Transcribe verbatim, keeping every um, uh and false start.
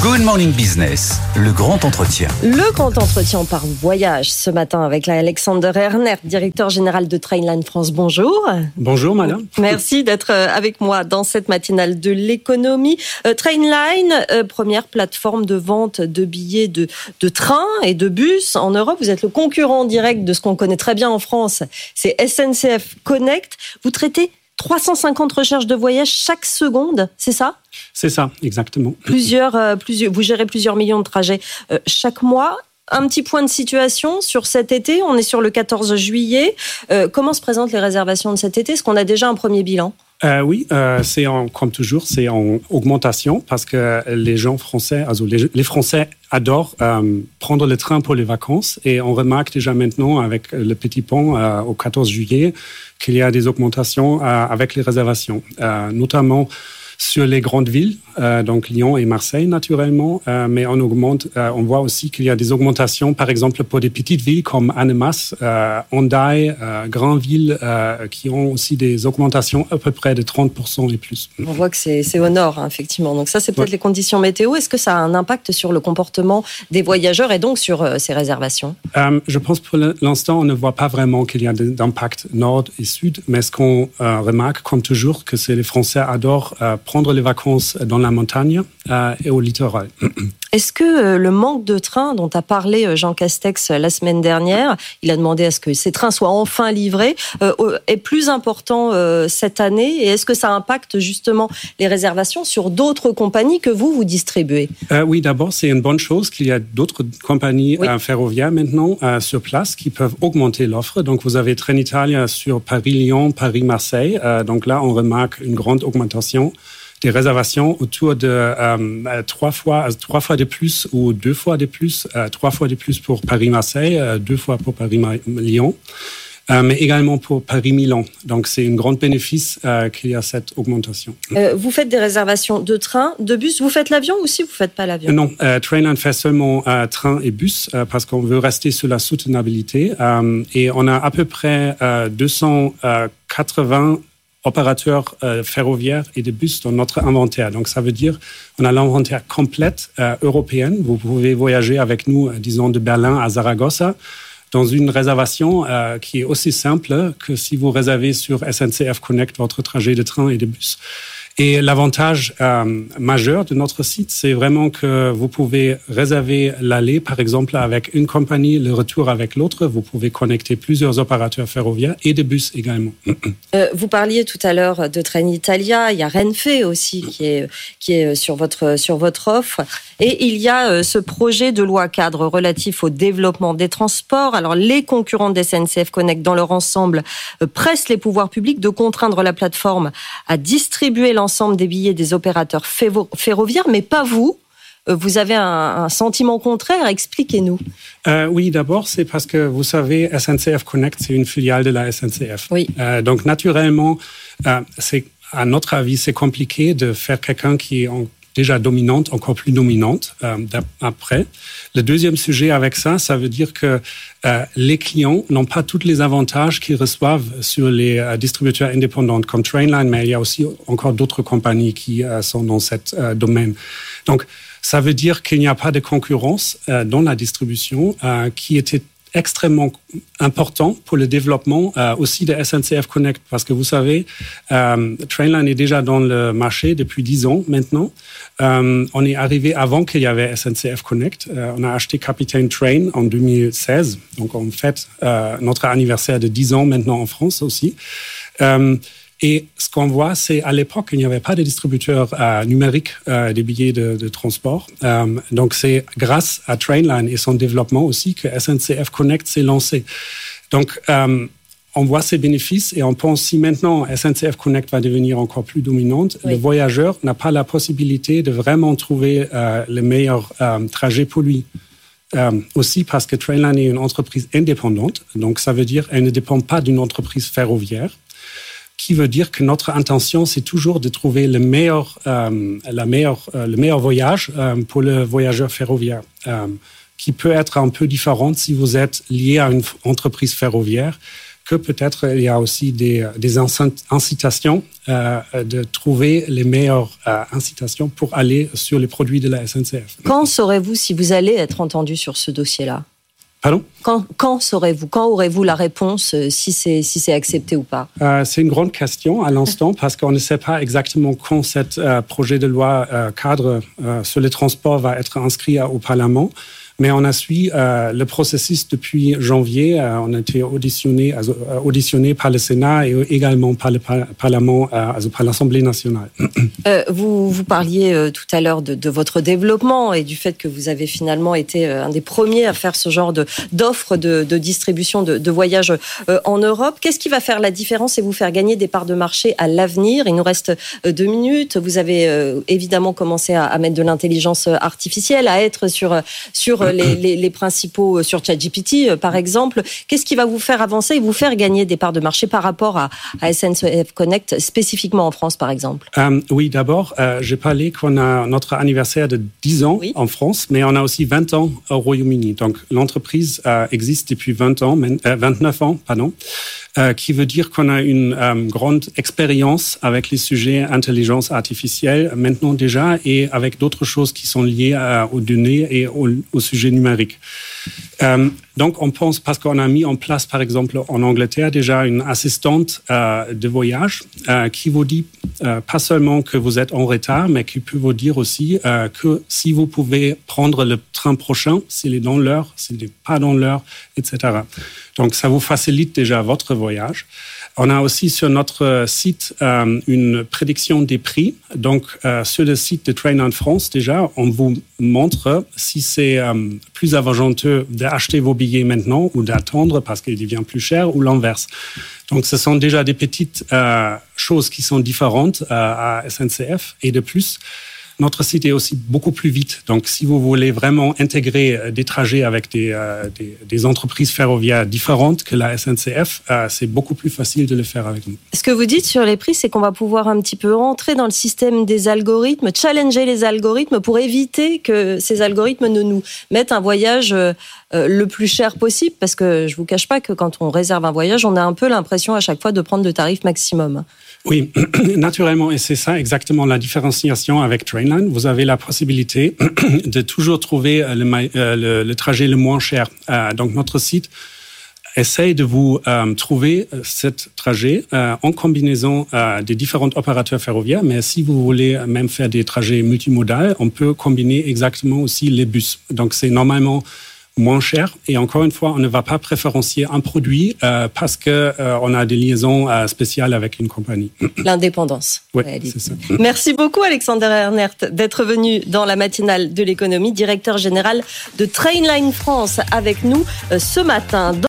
Good Morning Business, le grand entretien. Le grand entretien par voyage ce matin avec Alexander Ernert, directeur général de Trainline France. Bonjour. Bonjour madame. Merci d'être avec moi dans cette matinale de l'économie. Euh, Trainline, euh, première plateforme de vente de billets de, de train et de bus en Europe. Vous êtes le concurrent direct de ce qu'on connaît très bien en France, c'est S N C F Connect. Vous traitez trois cent cinquante recherches de voyage chaque seconde, c'est ça ? C'est ça, exactement. Plusieurs, euh, plusieurs, vous gérez plusieurs millions de trajets euh, chaque mois. Un petit point de situation sur cet été. On est sur le quatorze juillet. Euh, comment se présentent les réservations de cet été ? Est-ce qu'on a déjà un premier bilan ? Euh, oui, euh, c'est en, comme toujours, c'est en augmentation parce que les gens français, also les, les Français adorent euh, prendre le train pour les vacances et on remarque déjà maintenant avec le petit pont euh, au quatorze juillet qu'il y a des augmentations euh, avec les réservations, euh, notamment sur les grandes villes, euh, donc Lyon et Marseille naturellement, euh, mais on augmente, euh, on voit aussi qu'il y a des augmentations, par exemple pour des petites villes comme Annemasse, euh, Hendaye, euh, Granville, euh, qui ont aussi des augmentations à peu près de trente pour cent et plus. On voit que c'est, c'est au nord, hein, effectivement. Donc ça, c'est peut-être ouais. les conditions météo. Est-ce que ça a un impact sur le comportement des voyageurs et donc sur euh, ces réservations ? euh, Je pense pour l'instant, on ne voit pas vraiment qu'il y a d'impact nord et sud, mais ce qu'on euh, remarque, comme toujours, que c'est les Français adorent euh, prendre les vacances dans la montagne euh, et au littoral. Est-ce que euh, le manque de trains dont a parlé Jean Castex la semaine dernière, il a demandé à ce que ces trains soient enfin livrés, euh, est plus important euh, cette année ? Et est-ce que ça impacte justement les réservations sur d'autres compagnies que vous, vous distribuez ? euh, Oui, d'abord, c'est une bonne chose qu'il y a d'autres compagnies oui. euh, ferroviaires maintenant euh, sur place qui peuvent augmenter l'offre. Donc, vous avez Trenitalia sur Paris-Lyon, Paris-Marseille. Euh, donc là, on remarque une grande augmentation des réservations autour de euh, trois fois, trois fois de plus ou deux fois de plus, euh, trois fois de plus pour Paris-Marseille, euh, deux fois pour Paris-Lyon, euh, mais également pour Paris-Milan. Donc, c'est un grand bénéfice euh, qu'il y a cette augmentation. Euh, vous faites des réservations de train, de bus. Vous faites l'avion ou si vous ne faites pas l'avion ? Non, euh, Trainline fait seulement euh, train et bus euh, parce qu'on veut rester sur la soutenabilité. Euh, et on a à peu près euh, deux cent quatre-vingts opérateurs euh, ferroviaires et de bus dans notre inventaire. Donc, ça veut dire on a l'inventaire complète euh, européenne. Vous pouvez voyager avec nous, euh, disons, de Berlin à Zaragoza dans une réservation euh, qui est aussi simple que si vous réservez sur S N C F Connect votre trajet de train et de bus. Et l'avantage euh, majeur de notre site, c'est vraiment que vous pouvez réserver l'aller, par exemple, avec une compagnie, le retour avec l'autre. Vous pouvez connecter plusieurs opérateurs ferroviaires et de bus également. Euh, vous parliez tout à l'heure de Trenitalia. Il y a Renfe aussi qui est, qui est sur, votre, sur votre offre. Et il y a euh, ce projet de loi cadre relatif au développement des transports. Alors, les concurrents de S N C F Connect, dans leur ensemble, euh, pressent les pouvoirs publics de contraindre la plateforme à distribuer l'ensemble l'ensemble des billets des opérateurs ferroviaires, mais pas vous. Vous avez un, un sentiment contraire, expliquez-nous. Euh, oui, d'abord, c'est parce que, vous savez, S N C F Connect, c'est une filiale de la S N C F. Oui. Euh, donc, naturellement, euh, c'est, à notre avis, c'est compliqué de faire quelqu'un qui est en déjà dominante, encore plus dominante euh, après. Le deuxième sujet avec ça, ça veut dire que euh, les clients n'ont pas tous les avantages qu'ils reçoivent sur les euh, distributeurs indépendants comme Trainline, mais il y a aussi encore d'autres compagnies qui euh, sont dans ce euh, domaine. Donc, ça veut dire qu'il n'y a pas de concurrence euh, dans la distribution euh, qui était extrêmement important pour le développement euh, aussi de S N C F Connect parce que vous savez, euh, Trainline est déjà dans le marché depuis dix ans maintenant. Euh, on est arrivé avant qu'il y avait S N C F Connect. Euh, on a acheté Capitaine Train en deux mille seize, donc on fête euh, notre anniversaire de dix ans maintenant en France aussi. Euh, Et ce qu'on voit, c'est à l'époque, il n'y avait pas de distributeur euh, numérique euh, des billets de, de transport. Euh, donc, c'est grâce à Trainline et son développement aussi que S N C F Connect s'est lancé. Donc, euh, on voit ses bénéfices et on pense si maintenant S N C F Connect va devenir encore plus dominante, oui. le voyageur n'a pas la possibilité de vraiment trouver euh, le meilleur euh, trajet pour lui. Euh, aussi parce que Trainline est une entreprise indépendante, donc ça veut dire qu'elle ne dépend pas d'une entreprise ferroviaire. Qui veut dire que notre intention, c'est toujours de trouver le meilleur, euh, la meilleure, euh, le meilleur voyage euh, pour le voyageur ferroviaire, euh, qui peut être un peu différente si vous êtes lié à une entreprise ferroviaire que peut-être il y a aussi des, des incitations euh, de trouver les meilleures euh, incitations pour aller sur les produits de la S N C F. Quand saurez-vous si vous allez être entendu sur ce dossier-là ? Pardon ? Quand, quand saurez-vous, quand aurez-vous la réponse, euh, si c'est, si c'est accepté ou pas ? euh, C'est une grande question à l'instant parce qu'on ne sait pas exactement quand ce euh, projet de loi euh, cadre euh, sur les transports va être inscrit au Parlement. Mais on a suivi euh, le processus depuis janvier. Euh, on a été auditionné, euh, auditionné par le Sénat et également par le par- Parlement, euh, also par l'Assemblée nationale. Euh, vous, vous parliez euh, tout à l'heure de, de votre développement et du fait que vous avez finalement été euh, un des premiers à faire ce genre de, d'offres de, de distribution de, de voyages euh, en Europe. Qu'est-ce qui va faire la différence et vous faire gagner des parts de marché à l'avenir ? Il nous reste euh, deux minutes. Vous avez euh, évidemment commencé à, à mettre de l'intelligence artificielle, à être sur, sur Les, les, les principaux sur ChatGPT, par exemple. Qu'est-ce qui va vous faire avancer et vous faire gagner des parts de marché par rapport à, à S N C F Connect, spécifiquement en France, par exemple ? euh, Oui, d'abord, euh, j'ai parlé qu'on a notre anniversaire de dix ans oui. en France, mais on a aussi vingt ans au Royaume-Uni. Donc, l'entreprise euh, existe depuis vingt ans, euh, vingt-neuf ans, pardon. Euh, qui veut dire qu'on a une euh, grande expérience avec les sujets intelligence artificielle maintenant déjà et avec d'autres choses qui sont liées euh, aux données et au, au sujet numérique. Euh, donc on pense, parce qu'on a mis en place par exemple en Angleterre déjà une assistante euh, de voyage euh, qui vous dit euh, pas seulement que vous êtes en retard, mais qui peut vous dire aussi euh, que si vous pouvez prendre le train prochain, s'il est dans l'heure, s'il n'est pas dans l'heure, et cetera. Donc, ça vous facilite déjà votre voyage. On a aussi sur notre site euh, une prédiction des prix. Donc, euh, sur le site de Train en France, déjà, on vous montre si c'est euh, plus avantageux d'acheter vos billets maintenant ou d'attendre parce qu'il devient plus cher ou l'inverse. Donc, ce sont déjà des petites euh, choses qui sont différentes euh, à S N C F. Et de plus, notre site est aussi beaucoup plus vite. Donc, si vous voulez vraiment intégrer des trajets avec des, euh, des, des entreprises ferroviaires différentes que la S N C F, euh, c'est beaucoup plus facile de le faire avec nous. Ce que vous dites sur les prix, c'est qu'on va pouvoir un petit peu rentrer dans le système des algorithmes, challenger les algorithmes pour éviter que ces algorithmes ne nous mettent un voyage euh, le plus cher possible. Parce que je vous cache pas que quand on réserve un voyage, on a un peu l'impression à chaque fois de prendre le tarif maximum. Oui, naturellement, et c'est ça exactement la différenciation avec Trainline. Vous avez la possibilité de toujours trouver le, le, le trajet le moins cher. Euh, donc notre site essaye de vous euh, trouver ce trajet euh, en combinaison euh, des différents opérateurs ferroviaires, mais si vous voulez même faire des trajets multimodaux, on peut combiner exactement aussi les bus. Donc c'est normalement moins cher. Et encore une fois, on ne va pas préférencier un produit euh, parce que euh, on a des liaisons euh, spéciales avec une compagnie. L'indépendance. Oui, c'est ça. Merci beaucoup, Alexander Ernert, d'être venu dans la matinale de l'économie, directeur général de Trainline France avec nous euh, ce matin.